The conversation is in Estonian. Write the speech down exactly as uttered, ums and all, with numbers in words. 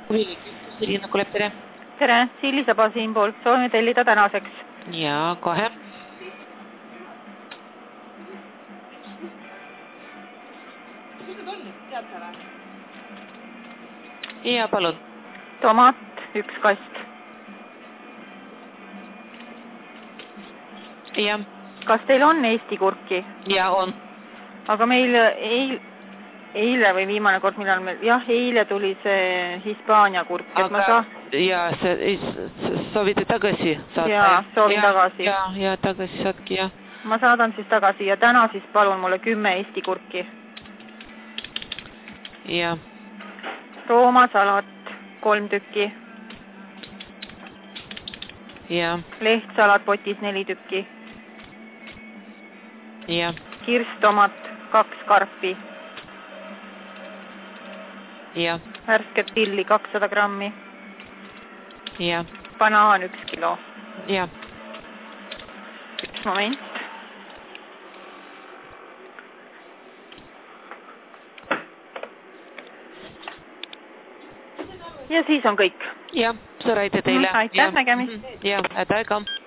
Irina Kulep, tere. Tere, Siili Saba siinpool. Soovime tellida tänaseks. Ja, kohe. Ja, palun. Tomat, üks kast. Ja. Kas teil on Eesti kurki? Ja, on. Aga meil eil, eile või viimane kord, millal meil, jah, eile tuli see Hispaania kurk. Aga, ma saa... ja, see, soovite tagasi saata? Ja, soovin ja, tagasi. Ja, ja, tagasi saatki, jah. Ma saadan siis tagasi ja täna siis palun mulle kümme Eesti kurki. Ja. Roomasalat, kolm tükki. Ja. Lehtsalat potis neli tükki. Ja. Kirstomat, kaks karpi. Ja. Värsket pilli, kakssada grammi. Ja. Banaan, üks kilo. Ja. Üks moment. Ja siis on kõik. Ja, suur aitäh teile. Aitäh, nägemist. Ja, aitäh ka.